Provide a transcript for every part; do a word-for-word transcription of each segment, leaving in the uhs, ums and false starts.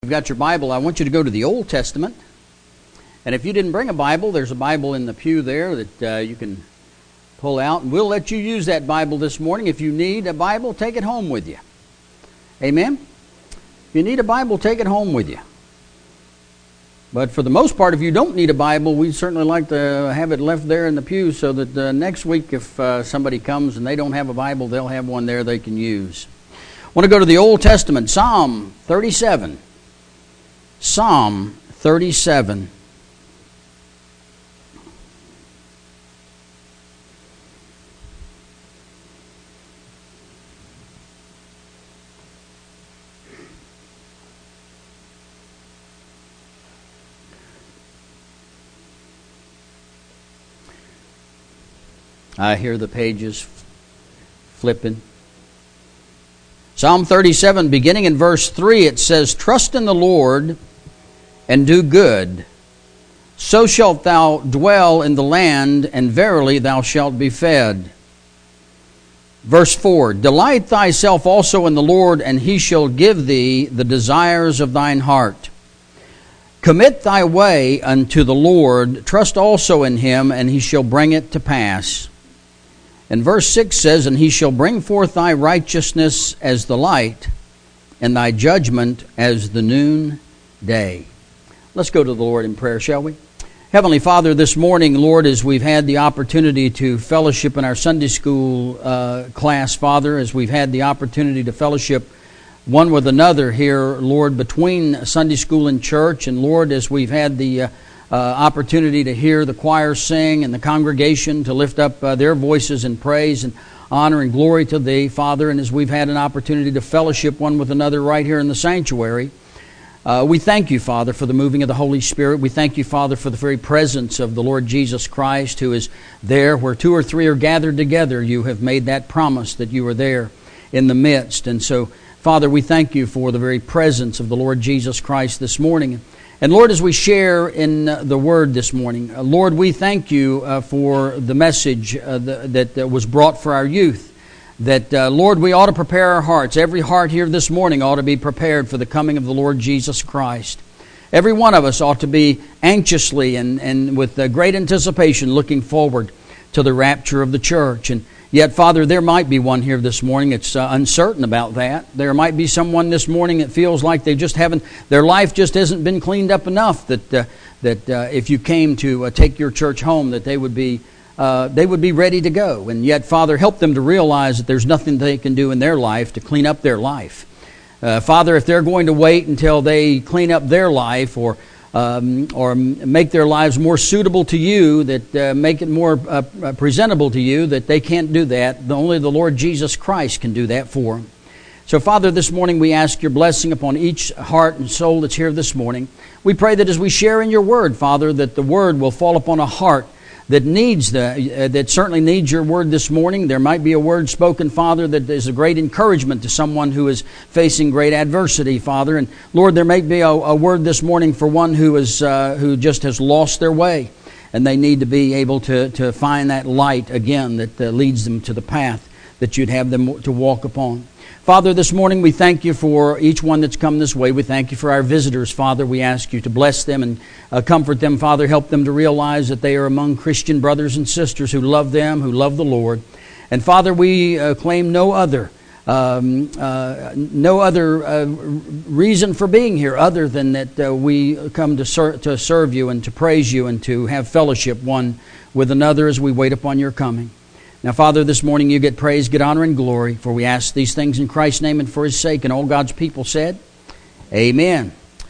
You've got your Bible. I want you to go to the Old Testament. And if you didn't bring a Bible, there's a Bible in the pew there that uh, you can pull out. And we'll let you use that Bible this morning. If you need a Bible, take it home with you. Amen? If you need a Bible, take it home with you. But for the most part, if you don't need a Bible, we'd certainly like to have it left there in the pew so that uh, next week if uh, somebody comes and they don't have a Bible, they'll have one there they can use. I want to go to the Old Testament, Psalm thirty-seven. Psalm thirty-seven. I hear the pages flipping. Psalm thirty-seven, beginning in verse three, it says, "Trust in the Lord and do good. So shalt thou dwell in the land, and verily thou shalt be fed." Verse four, "Delight thyself also in the Lord, and he shall give thee the desires of thine heart. Commit thy way unto the Lord, trust also in him, and he shall bring it to pass." And verse six says, "And he shall bring forth thy righteousness as the light, and thy judgment as the noonday." Let's go to the Lord in prayer, shall we? Heavenly Father, this morning, Lord, as we've had the opportunity to fellowship in our Sunday school uh, class, Father, as we've had the opportunity to fellowship one with another here, Lord, between Sunday school and church, and Lord, as we've had the uh, Uh, opportunity to hear the choir sing and the congregation to lift up uh, their voices in praise and honor and glory to Thee, Father, and as we've had an opportunity to fellowship one with another right here in the sanctuary, uh, we thank You, Father, for the moving of the Holy Spirit. We thank You, Father, for the very presence of the Lord Jesus Christ, who is there where two or three are gathered together. You have made that promise that You are there in the midst. And so, Father, we thank You for the very presence of the Lord Jesus Christ this morning. And Lord, as we share in the Word this morning, uh, Lord, we thank You uh, for the message uh, the, that uh, was brought for our youth. That, uh, Lord, we ought to prepare our hearts. Every heart here this morning ought to be prepared for the coming of the Lord Jesus Christ. Every one of us ought to be anxiously and, and with uh, great anticipation looking forward to the rapture of the church. And yet, Father, there might be one here this morning that's uh, uncertain about that. There might be someone this morning that feels like they just haven't, their life just hasn't been cleaned up enough that uh, that uh, if you came to uh, take your church home, that they would be uh, they would be ready to go. And yet, Father, help them to realize that there's nothing they can do in their life to clean up their life. Uh, Father, if they're going to wait until they clean up their life or Um, or make their lives more suitable to You, that uh, make it more uh, presentable to You, that they can't do that. Only the Lord Jesus Christ can do that for them. So, Father, this morning we ask Your blessing upon each heart and soul that's here this morning. We pray that as we share in Your Word, Father, that the Word will fall upon a heart that needs the uh, that certainly needs Your Word this morning. There might be a word spoken, Father, that is a great encouragement to someone who is facing great adversity, Father. And Lord, there may be a, a word this morning for one who is uh, who just has lost their way, and they need to be able to to find that light again that uh, leads them to the path that You'd have them to walk upon. Father, this morning we thank You for each one that's come this way. We thank You for our visitors, Father. We ask You to bless them and uh, comfort them, Father. Help them to realize that they are among Christian brothers and sisters who love them, who love the Lord. And Father, we uh, claim no other um, uh, no other uh, reason for being here other than that uh, we come to, ser- to serve You and to praise You and to have fellowship one with another as we wait upon Your coming. Now, Father, this morning You get praise, get honor, and glory, for we ask these things in Christ's name and for His sake. And all God's people said, Amen.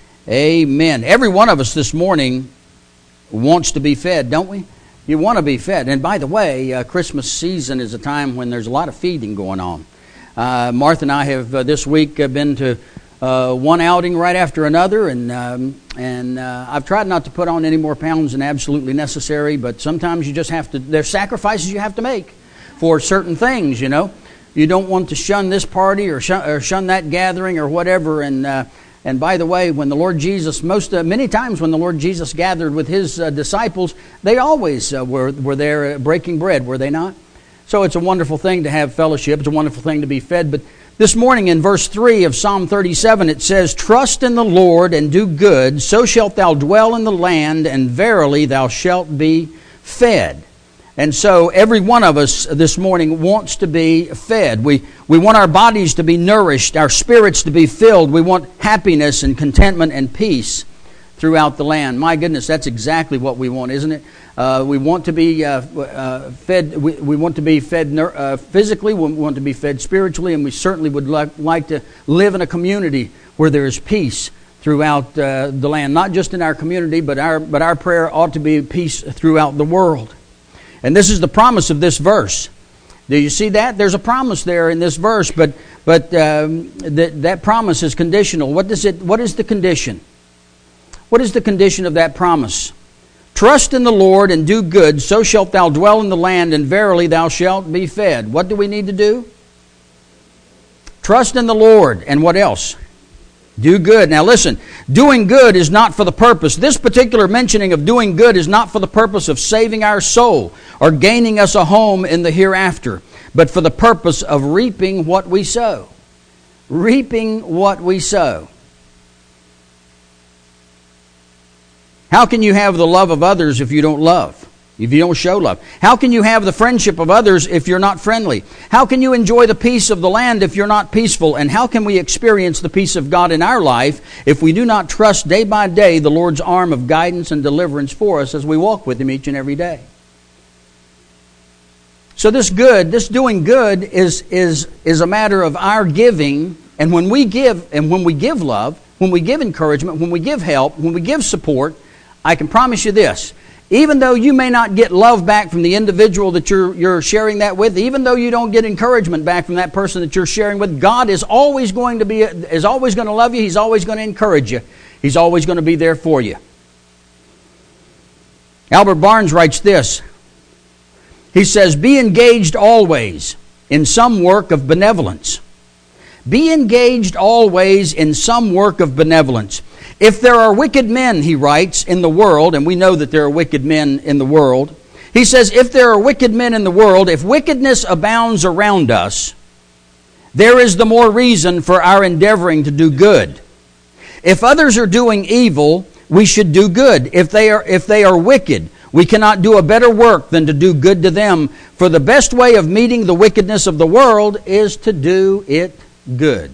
Amen. Every one of us this morning wants to be fed, don't we? You want to be fed. And by the way, uh, Christmas season is a time when there's a lot of feeding going on. Uh, Martha and I have uh, this week uh, been to uh, one outing right after another, and um, and uh, I've tried not to put on any more pounds than absolutely necessary, but sometimes you just have to, there's sacrifices you have to make for certain things, you know. You don't want to shun this party or shun, or shun that gathering or whatever. And uh, and by the way, when the Lord Jesus, most uh, many times when the Lord Jesus gathered with His uh, disciples, they always uh, were were there uh, breaking bread, were they not? So it's a wonderful thing to have fellowship. It's a wonderful thing to be fed. But This morning in verse three of Psalm thirty-seven, it says, "Trust in the Lord and do good, so shalt thou dwell in the land, and verily thou shalt be fed." And so every one of us this morning wants to be fed. We, we want our bodies to be nourished, our spirits to be filled. We want happiness and contentment and peace throughout the land. My goodness, that's exactly what we want, isn't it? Uh, we want to be uh, uh, fed. We, we want to be fed uh, physically. We want to be fed spiritually, and we certainly would like, like to live in a community where there is peace throughout uh, the land. Not just in our community, but our but our prayer ought to be peace throughout the world. And this is the promise of this verse. Do you see that? There's a promise there in this verse, but but um, that that promise is conditional. What does it? What is the condition? What is the condition of that promise? Trust in the Lord and do good, so shalt thou dwell in the land, and verily thou shalt be fed. What do we need to do? Trust in the Lord, and what else? Do good. Now listen, doing good is not for the purpose. This particular mentioning of doing good is not for the purpose of saving our soul or gaining us a home in the hereafter, but for the purpose of reaping what we sow. Reaping what we sow. How can you have the love of others if you don't love? If you don't show love? How can you have the friendship of others if you're not friendly? How can you enjoy the peace of the land if you're not peaceful? And how can we experience the peace of God in our life if we do not trust day by day the Lord's arm of guidance and deliverance for us as we walk with Him each and every day? So this good, this doing good is, is, is a matter of our giving. And when we give, and when we give love, when we give encouragement, when we give help, when we give support, I can promise you this, even though you may not get love back from the individual that you're, you're sharing that with, even though you don't get encouragement back from that person that you're sharing with, God is always going to be, is always going to love you. He's always going to encourage you. He's always going to be there for you. Albert Barnes writes this. He says, "Be engaged always in some work of benevolence. Be engaged always in some work of benevolence. If there are wicked men," he writes, "in the world," and we know that there are wicked men in the world. He says, "If there are wicked men in the world, if wickedness abounds around us, there is the more reason for our endeavoring to do good. If others are doing evil, we should do good. If they are, if they are wicked, we cannot do a better work than to do good to them. For the best way of meeting the wickedness of the world is to do it good."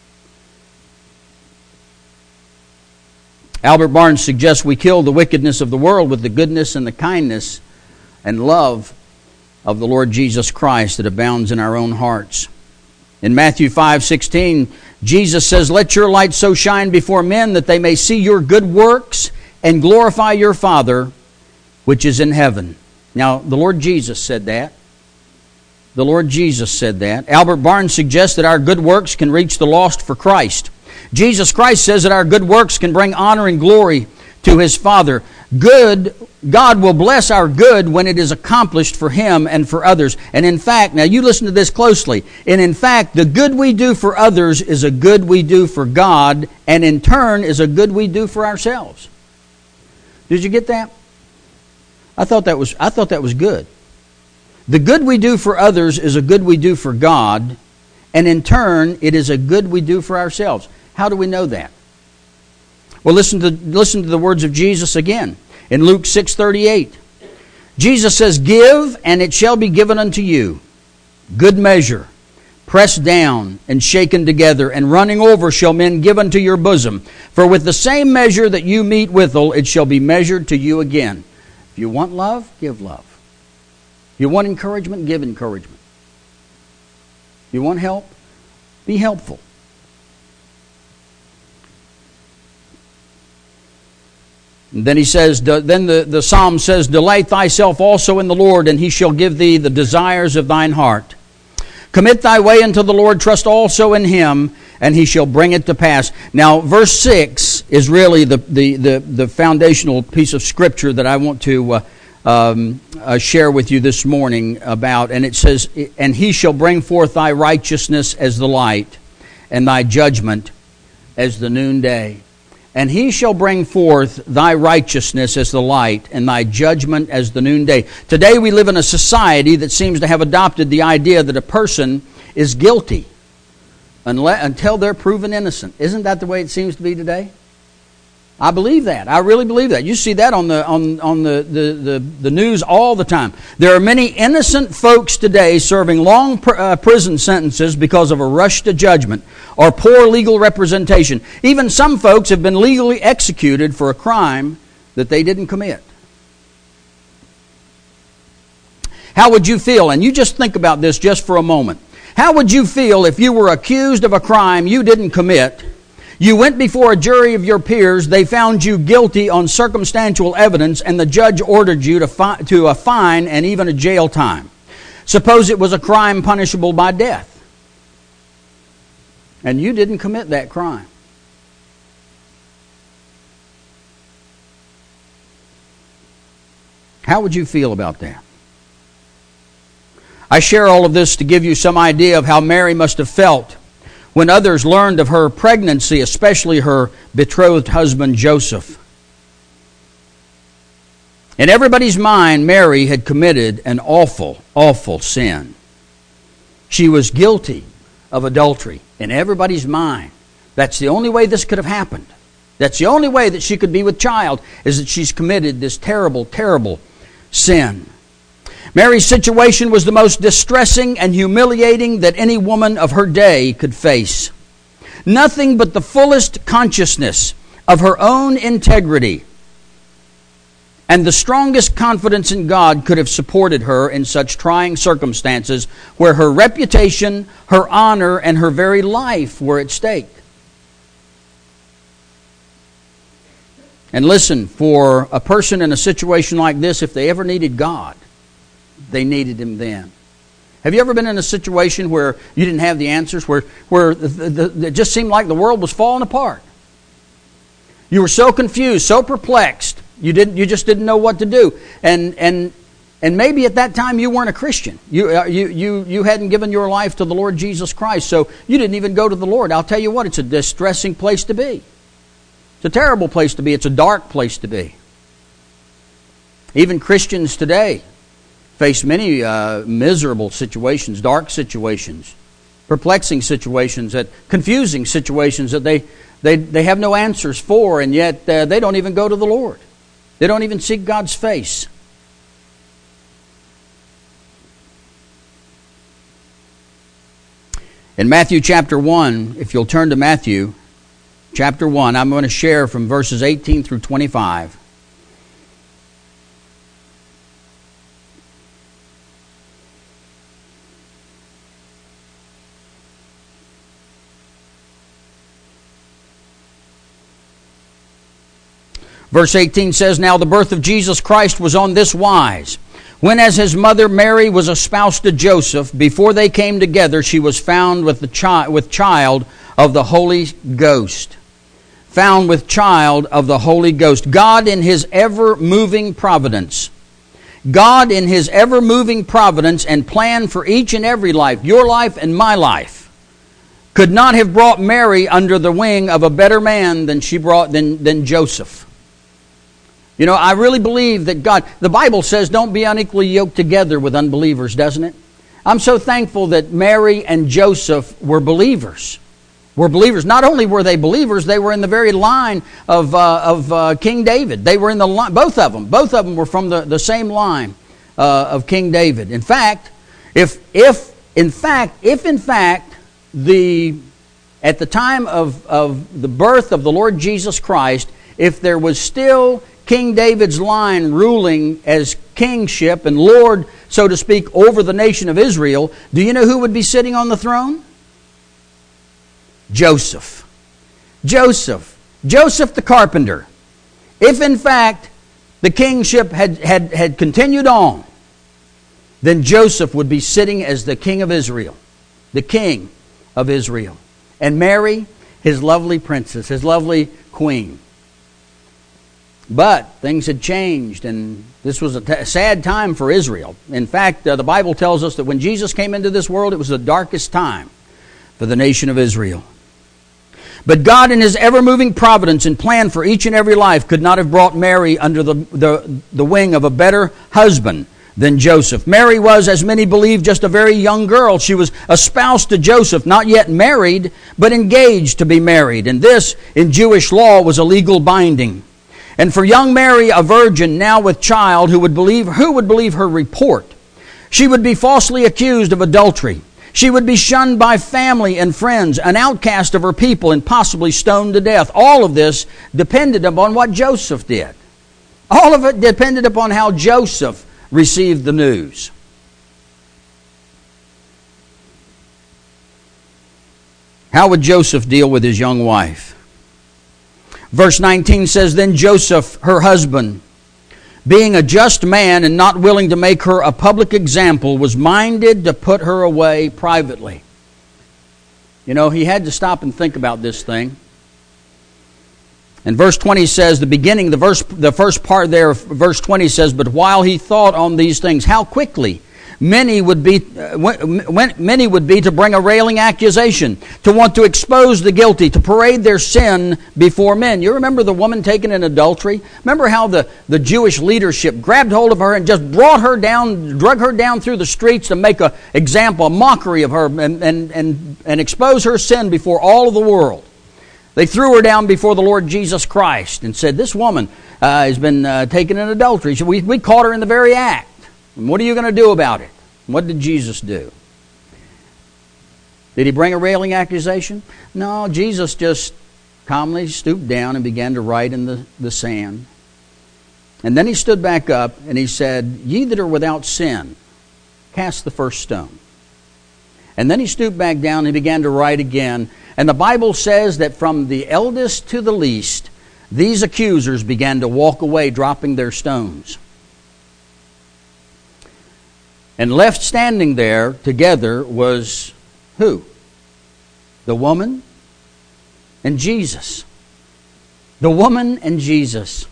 Albert Barnes suggests we kill the wickedness of the world with the goodness and the kindness and love of the Lord Jesus Christ that abounds in our own hearts. In Matthew five sixteen, Jesus says, "Let your light so shine before men that they may see your good works and glorify your Father which is in heaven." Now, the Lord Jesus said that. The Lord Jesus said that. Albert Barnes suggests that our good works can reach the lost for Christ. Jesus Christ says that our good works can bring honor and glory to His Father. Good, God will bless our good when it is accomplished for Him and for others. And in fact, now you listen to this closely, and in fact, the good we do for others is a good we do for God, and in turn is a good we do for ourselves. Did you get that? I thought that was, I thought that was good. The good we do for others is a good we do for God, and in turn, it is a good we do for ourselves. How do we know that? Well, listen to listen to the words of Jesus again in Luke six thirty-eight. Jesus says, "Give, and it shall be given unto you. Good measure, pressed down and shaken together, and running over shall men give unto your bosom. For with the same measure that you meet withal, it shall be measured to you again." If you want love, give love. If you want encouragement, give encouragement. If you want help, be helpful. And then he says, then the, the psalm says, "Delight thyself also in the Lord, and He shall give thee the desires of thine heart. Commit thy way unto the Lord, trust also in Him, and He shall bring it to pass." Now, verse six is really the, the, the, the foundational piece of Scripture that I want to uh, um, uh, share with you this morning about. And it says, "And He shall bring forth thy righteousness as the light, and thy judgment as the noonday. And He shall bring forth thy righteousness as the light, and thy judgment as the noonday." Today we live in a society that seems to have adopted the idea that a person is guilty unless, until they're proven innocent. Isn't that the way it seems to be today? I believe that. I really believe that. You see that on the on on the, the, the, the news all the time. There are many innocent folks today serving long pr- uh, prison sentences because of a rush to judgment or poor legal representation. Even some folks have been legally executed for a crime that they didn't commit. How would you feel? And you just think about this just for a moment. How would you feel if you were accused of a crime you didn't commit? You went before a jury of your peers, they found you guilty on circumstantial evidence, and the judge ordered you to, fi- to a fine and even a jail time. Suppose it was a crime punishable by death, and you didn't commit that crime. How would you feel about that? I share all of this to give you some idea of how Mary must have felt when others learned of her pregnancy, especially her betrothed husband Joseph. In everybody's mind, Mary had committed an awful, awful sin. She was guilty of adultery. In everybody's mind. That's the only way this could have happened. That's the only way that she could be with child, is that she's committed this terrible, terrible sin. Mary's situation was the most distressing and humiliating that any woman of her day could face. Nothing but the fullest consciousness of her own integrity and the strongest confidence in God could have supported her in such trying circumstances where her reputation, her honor, and her very life were at stake. And listen, for a person in a situation like this, if they ever needed God, they needed Him then. Have you ever been in a situation where you didn't have the answers, where where the, the, the, it just seemed like the world was falling apart? You were so confused, so perplexed, you didn't, you just didn't know what to do, and and and maybe at that time you weren't a Christian. You uh, you you you hadn't given your life to the Lord Jesus Christ, so you didn't even go to the Lord. I'll tell you what, it's a distressing place to be. It's a terrible place to be. It's a dark place to be. Even Christians today face many uh, miserable situations, dark situations, perplexing situations, that confusing situations that they, they, they have no answers for, and yet uh, they don't even go to the Lord. They don't even seek God's face. In Matthew chapter one, if you'll turn to Matthew chapter one, I'm going to share from verses eighteen through twenty-five. Verse eighteen says, "Now the birth of Jesus Christ was on this wise. When as his mother Mary was espoused to Joseph, before they came together, she was found with the child with child of the Holy Ghost." Found with child of the Holy Ghost. God in His ever-moving providence. God in His ever-moving providence and plan for each and every life, your life and my life, could not have brought Mary under the wing of a better man than she brought than, than Joseph. You know, I really believe that God, the Bible says don't be unequally yoked together with unbelievers, doesn't it? I'm so thankful that Mary and Joseph were believers. Were believers. Not only were they believers, they were in the very line of uh, of uh, King David. They were in the line, both of them. Both of them were from the, the same line uh, of King David. In fact, if if in fact if in fact the at the time of of the birth of the Lord Jesus Christ, if there was still King David's line ruling as kingship and Lord, so to speak, over the nation of Israel, do you know who would be sitting on the throne? Joseph. Joseph. Joseph the carpenter. If in fact the kingship had, had, had continued on, then Joseph would be sitting as the king of Israel. The king of Israel. And Mary, his lovely princess, his lovely queen. But things had changed, and this was a t- sad time for Israel. In fact, uh, the Bible tells us that when Jesus came into this world, it was the darkest time for the nation of Israel. But God in His ever-moving providence and plan for each and every life could not have brought Mary under the, the, the wing of a better husband than Joseph. Mary was, as many believe, just a very young girl. She was espoused to Joseph, not yet married, but engaged to be married. And this, in Jewish law, was a legal binding. And for young Mary, a virgin, now with child, who would believe, who would believe her report? She would be falsely accused of adultery. She would be shunned by family and friends, an outcast of her people, and possibly stoned to death. All of this depended upon what Joseph did. All of it depended upon how Joseph received the news. How would Joseph deal with his young wife? Verse nineteen says, Then Joseph, her husband, being a just man and not willing to make her a public example, was minded to put her away privately. You know, he had to stop and think about this thing. And verse twenty says, the beginning, the verse, the first part there, verse twenty says, But while he thought on these things, how quickly many would be, uh, when, many would be to bring a railing accusation, to want to expose the guilty, to parade their sin before men. You remember the woman taken in adultery? Remember how the, the Jewish leadership grabbed hold of her and just brought her down, drug her down through the streets to make an example, a mockery of her, and, and, and, and expose her sin before all of the world. They threw her down before the Lord Jesus Christ and said, This woman uh, has been uh, taken in adultery. We, we caught her in the very act. And what are you going to do about it? What did Jesus do? Did he bring a railing accusation? No, Jesus just calmly stooped down and began to write in the, the sand. And then he stood back up and he said, Ye that are without sin, cast the first stone. And then he stooped back down and he began to write again. And the Bible says that from the eldest to the least, these accusers began to walk away, dropping their stones. And left standing there together was who? The woman and Jesus. The woman and Jesus.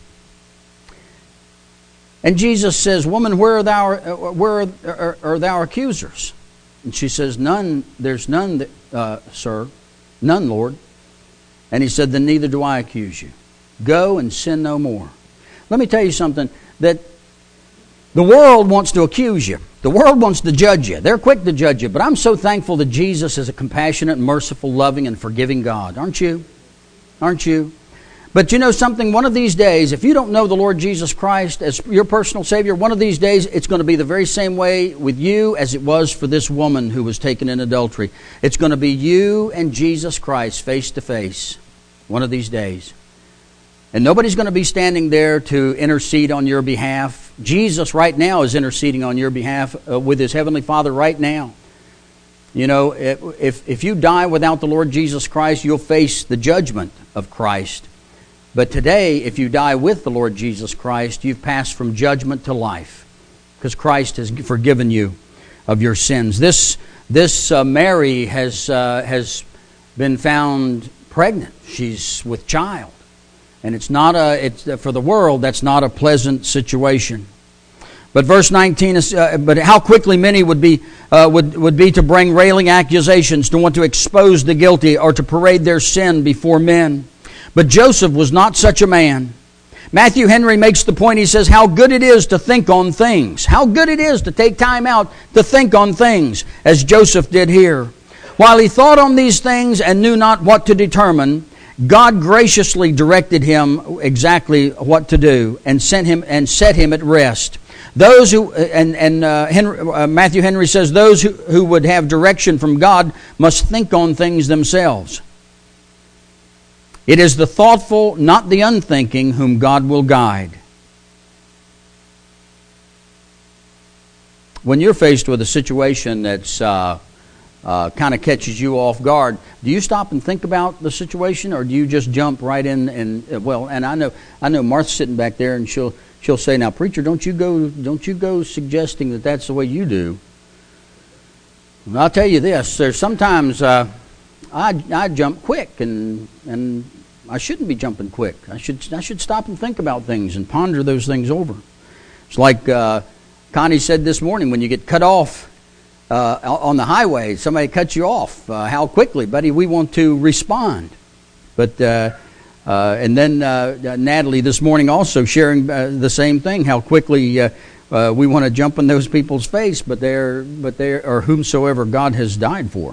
And Jesus says, Woman, where are thou, where are, are, are thou accusers? And she says, None, there's none, that, uh, sir. None, Lord. And he said, Then neither do I accuse you. Go and sin no more. Let me tell you something, that the world wants to accuse you. The world wants to judge you. They're quick to judge you. But I'm so thankful that Jesus is a compassionate, merciful, loving, and forgiving God. Aren't you? Aren't you? But you know something? One of these days, if you don't know the Lord Jesus Christ as your personal Savior, one of these days it's going to be the very same way with you as it was for this woman who was taken in adultery. It's going to be you and Jesus Christ face to face one of these days. And nobody's going to be standing there to intercede on your behalf. Jesus right now is interceding on your behalf uh, with His Heavenly Father right now. You know, if, if you die without the Lord Jesus Christ, you'll face the judgment of Christ. But today, if you die with the Lord Jesus Christ, you've passed from judgment to life, because Christ has forgiven you of your sins. This this uh, Mary has uh, has been found pregnant. She's with child. And it's not a, it's, for the world, that's not a pleasant situation. But verse nineteen is, uh, but how quickly many would be uh, would would be to bring railing accusations, to want to expose the guilty, or to parade their sin before men. But Joseph was not such a man. Matthew Henry makes the point. He says, how good it is to think on things. How good it is to take time out to think on things, as Joseph did here. While he thought on these things and knew not what to determine, God graciously directed him exactly what to do, and sent him and set him at rest. Those who and and uh, Henry, uh, Matthew Henry says, those who, who would have direction from God must think on things themselves. It is the thoughtful, not the unthinking, whom God will guide. When you're faced with a situation that's uh, uh, kind of catches you off guard, do you stop and think about the situation, or do you just jump right in? And well, and I know, I know Martha's sitting back there, and she'll she'll say, "Now, preacher, don't you go, don't you go suggesting that that's the way you do." Well, I'll tell you this: there's sometimes uh, I I jump quick, and and. I shouldn't be jumping quick. I should I should stop and think about things and ponder those things over. It's like uh, Connie said this morning, when you get cut off uh, on the highway, somebody cuts you off. Uh, how quickly, buddy, we want to respond. But uh, uh, and then uh, Natalie this morning also sharing uh, the same thing, how quickly uh, uh, we want to jump in those people's face, but they're but they are whomsoever God has died for.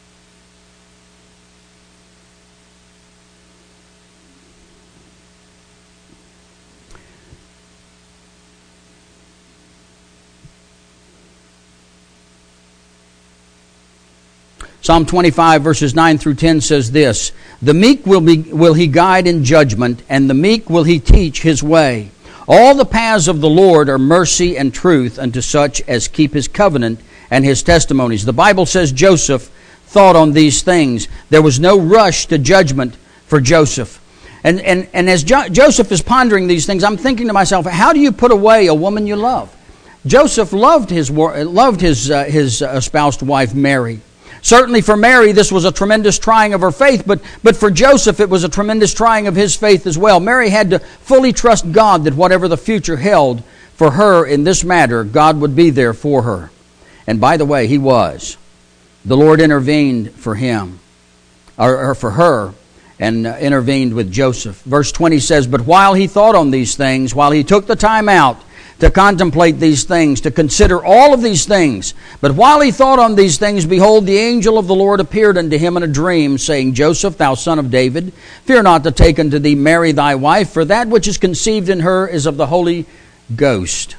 Psalm twenty-five, verses nine through ten says this, "The meek will be will he guide in judgment, and the meek will he teach his way. All the paths of the Lord are mercy and truth unto such as keep his covenant and his testimonies." The Bible says Joseph thought on these things. There was no rush to judgment for Joseph. And and, and as jo- Joseph is pondering these things, I'm thinking to myself, how do you put away a woman you love? Joseph loved his loved his uh, his espoused wife Mary. Certainly for Mary, this was a tremendous trying of her faith, but, but for Joseph, it was a tremendous trying of his faith as well. Mary had to fully trust God that whatever the future held for her in this matter, God would be there for her. And by the way, He was. The Lord intervened for him, or, or for her, and uh, intervened with Joseph. Verse twenty says, "But while he thought on these things, while he took the time out to contemplate these things, to consider all of these things. But while he thought on these things, behold, the angel of the Lord appeared unto him in a dream, saying, Joseph, thou son of David, fear not to take unto thee Mary thy wife, for that which is conceived in her is of the Holy Ghost."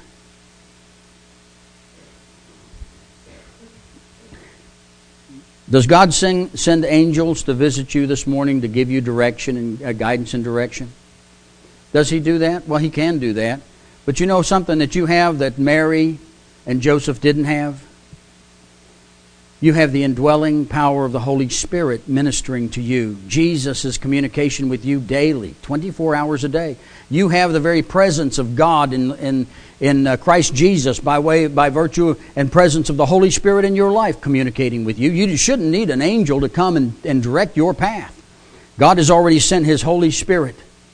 Does God sing, send angels to visit you this morning to give you direction and uh, guidance and direction? Does He do that? Well, He can do that. But you know something that you have that Mary and Joseph didn't have? You have the indwelling power of the Holy Spirit ministering to you. Jesus is communication with you daily, twenty-four hours a day. You have the very presence of God in in in uh, Christ Jesus by way by virtue and presence of the Holy Spirit in your life communicating with you. You shouldn't need an angel to come and, and direct your path. God has already sent His Holy Spirit.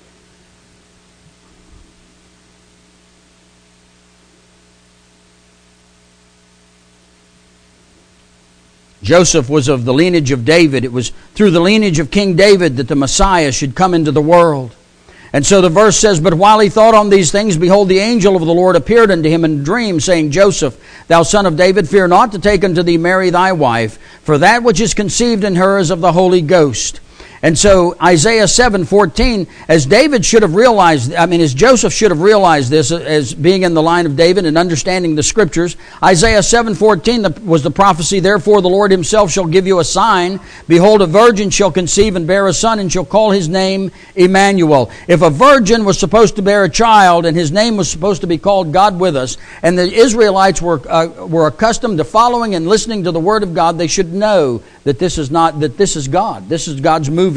Joseph was of the lineage of David. It was through the lineage of King David that the Messiah should come into the world. And so the verse says, "But while he thought on these things, behold, the angel of the Lord appeared unto him in a dream, saying, Joseph, thou son of David, fear not to take unto thee Mary thy wife, for that which is conceived in her is of the Holy Ghost." And so Isaiah seven fourteen, as David should have realized, I mean, as Joseph should have realized this as being in the line of David and understanding the Scriptures, Isaiah seven fourteen was the prophecy, "Therefore the Lord Himself shall give you a sign. Behold, a virgin shall conceive and bear a son, and shall call his name Emmanuel." If a virgin was supposed to bear a child, and his name was supposed to be called God with us, and the Israelites were uh, were accustomed to following and listening to the Word of God, they should know that this is not that this is God. This is God's moving.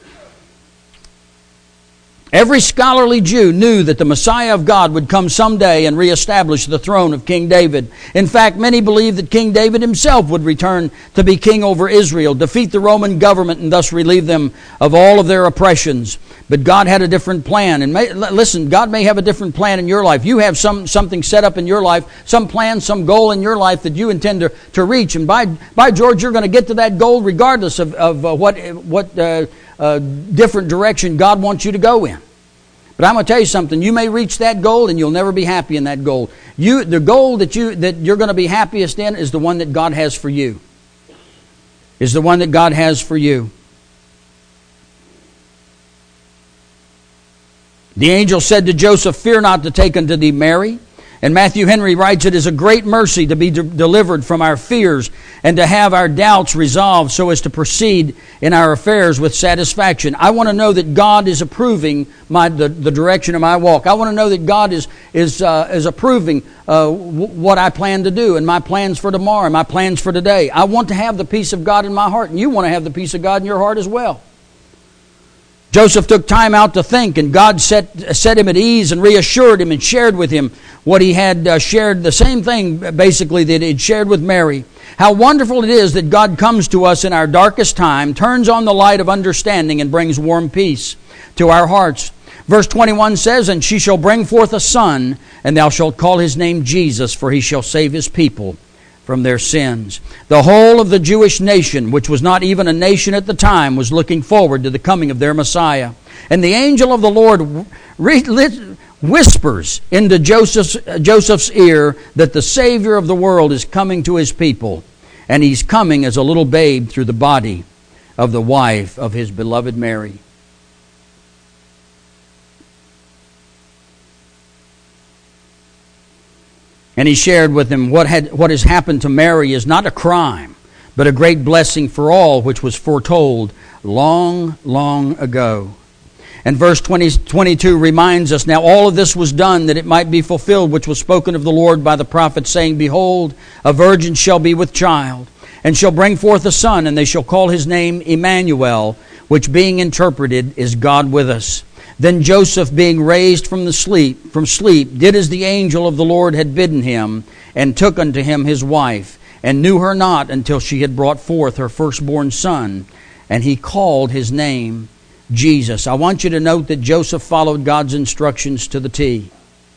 Every scholarly Jew knew that the Messiah of God would come someday and reestablish the throne of King David. In fact, many believed that King David himself would return to be king over Israel, defeat the Roman government, and thus relieve them of all of their oppressions. But God had a different plan. And may, listen, God may have a different plan in your life. You have some something set up in your life, some plan, some goal in your life that you intend to, to reach. And by by George, you're going to get to that goal regardless of, of uh, what, what uh, uh, different direction God wants you to go in. But I'm going to tell you something. You may reach that goal and you'll never be happy in that goal. You, the goal that, you, that you're going to be happiest in is the one that God has for you. Is the one that God has for you. The angel said to Joseph, "Fear not to take unto thee Mary." And Matthew Henry writes, "It is a great mercy to be de- delivered from our fears and to have our doubts resolved so as to proceed in our affairs with satisfaction." I want to know that God is approving my the, the direction of my walk. I want to know that God is is uh, is approving uh, w- what I plan to do and my plans for tomorrow, and my plans for today. I want to have the peace of God in my heart, and you want to have the peace of God in your heart as well. Joseph took time out to think, and God set set him at ease and reassured him and shared with him what he had uh, shared, the same thing basically that he had shared with Mary. How wonderful it is that God comes to us in our darkest time, turns on the light of understanding, and brings warm peace to our hearts. Verse twenty-one says, "And she shall bring forth a son, and thou shalt call his name Jesus, for he shall save his people from their sins." The whole of the Jewish nation, which was not even a nation at the time, was looking forward to the coming of their Messiah. And the angel of the Lord re- whispers into Joseph's, Joseph's ear that the Savior of the world is coming to his people, and he's coming as a little babe through the body of the wife of his beloved Mary. And he shared with him what had what has happened to Mary is not a crime, but a great blessing for all, which was foretold long, long ago. And verse twenty, twenty-two reminds us, now all of this was done that it might be fulfilled, which was spoken of the Lord by the prophet, saying, Behold, a virgin shall be with child, and shall bring forth a son, and they shall call his name Emmanuel, which being interpreted is God with us. Then Joseph, being raised from the sleep, from sleep, did as the angel of the Lord had bidden him, and took unto him his wife, and knew her not until she had brought forth her firstborn son, and he called his name Jesus. I want you to note that Joseph followed God's instructions to the T.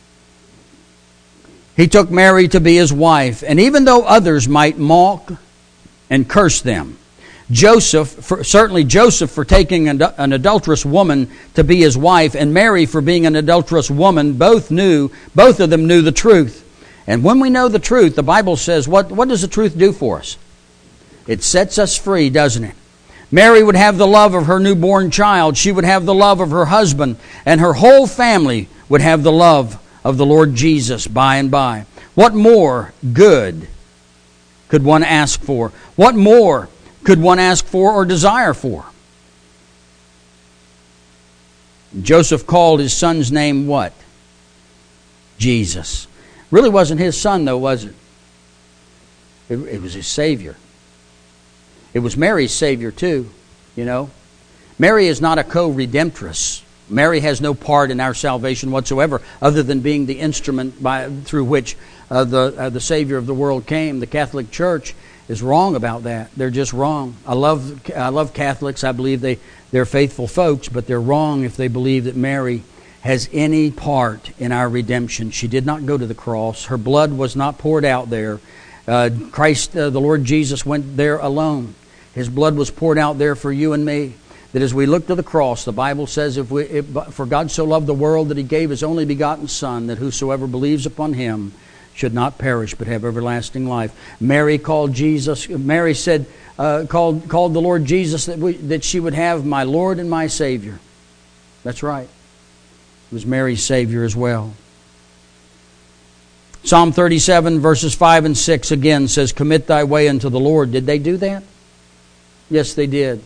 He took Mary to be his wife, and even though others might mock and curse them, Joseph, for, certainly Joseph for taking an, an adulterous woman to be his wife, and Mary for being an adulterous woman, both knew, both of them knew the truth. And when we know the truth, the Bible says, what, what does the truth do for us? It sets us free, doesn't it? Mary would have the love of her newborn child. She would have the love of her husband, and her whole family would have the love of the Lord Jesus by and by. What more good could one ask for? What more could one ask for or desire for? Joseph called his son's name what? Jesus. Really wasn't his son though, was it? It, it was his Savior. It was Mary's Savior too, you know. Mary is not a co-redemptress. Mary has no part in our salvation whatsoever, other than being the instrument by through which uh, the uh, the Savior of the world came. The Catholic Church is wrong about that. They're just wrong. I love I love Catholics. I believe they they're faithful folks, but they're wrong if they believe that Mary has any part in our redemption. She did not go to the cross. Her blood was not poured out there. Uh, Christ, uh, the Lord Jesus, went there alone. His blood was poured out there for you and me. That as we look to the cross, the Bible says, "If we, if, for God so loved the world that He gave His only begotten Son, that whosoever believes upon Him should not perish but have everlasting life." Mary called Jesus. Mary said, uh, called called the Lord Jesus that we, that she would have my Lord and my Savior. That's right. It was Mary's Savior as well. Psalm thirty-seven verses five and six again says, "Commit thy way unto the Lord." Did they do that? Yes, they did.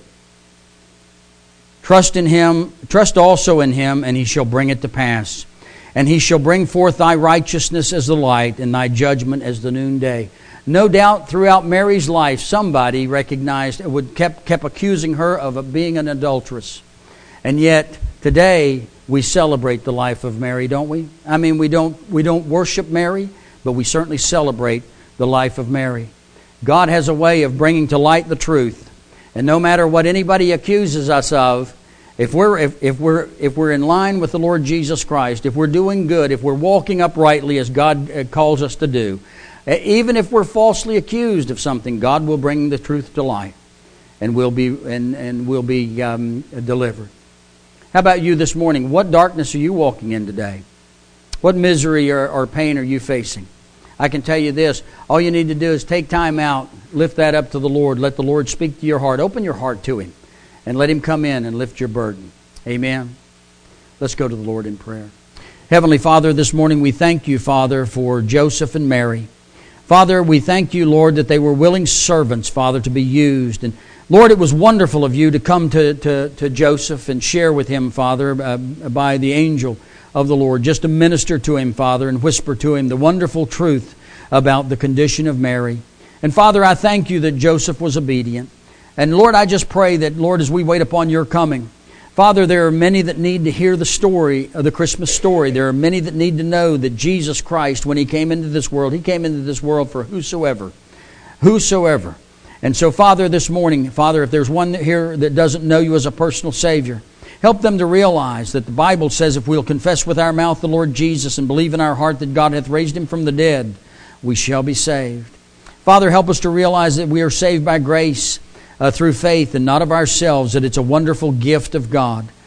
Trust in Him, trust also in Him, and He shall bring it to pass. And He shall bring forth thy righteousness as the light, and thy judgment as the noonday. No doubt throughout Mary's life, somebody recognized, would kept kept accusing her of being an adulteress. And yet today we celebrate the life of Mary, don't we? I mean, we don't we don't worship Mary, but we certainly celebrate the life of Mary. God has a way of bringing to light the truth. And no matter what anybody accuses us of, if we're if, if we're if we're in line with the Lord Jesus Christ, if we're doing good, if we're walking uprightly as God calls us to do, even if we're falsely accused of something, God will bring the truth to light, and we'll be and and we'll be um, delivered. How about you this morning? What darkness are you walking in today? What misery or, or pain are you facing? I can tell you this, all you need to do is take time out, lift that up to the Lord, let the Lord speak to your heart, open your heart to Him, and let Him come in and lift your burden. Amen. Let's go to the Lord in prayer. Heavenly Father, this morning we thank You, Father, for Joseph and Mary. Father, we thank You, Lord, that they were willing servants, Father, to be used. And Lord, it was wonderful of You to come to, to, to Joseph and share with him, Father, uh, by the angel of the Lord, just to minister to him, Father, and whisper to him the wonderful truth about the condition of Mary. And Father, I thank You that Joseph was obedient. And Lord, I just pray that, Lord, as we wait upon Your coming, Father, there are many that need to hear the story of the Christmas story. There are many that need to know that Jesus Christ, when He came into this world, He came into this world for whosoever, whosoever. And so, Father, this morning, Father, if there's one here that doesn't know You as a personal Savior, help them to realize that the Bible says if we'll confess with our mouth the Lord Jesus and believe in our heart that God hath raised Him from the dead, we shall be saved. Father, help us to realize that we are saved by grace uh, through faith and not of ourselves, that it's a wonderful gift of God,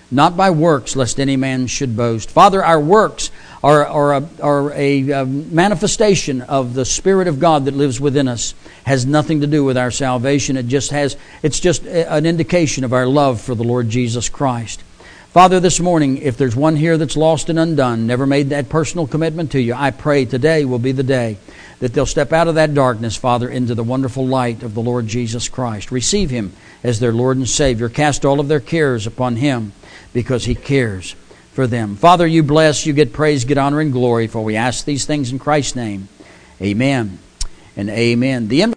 not by works, lest any man should boast. Father, our works are, are, a, are a, a manifestation of the Spirit of God that lives within us. Has nothing to do with our salvation. It just has. It's just an indication of our love for the Lord Jesus Christ. Father, this morning, if there's one here that's lost and undone, never made that personal commitment to you, I pray today will be the day that they'll step out of that darkness, Father, into the wonderful light of the Lord Jesus Christ. Receive Him as their Lord and Savior. Cast all of their cares upon Him because He cares for them. Father, you bless, you get praise, get honor, and glory, for we ask these things in Christ's name. Amen and amen. The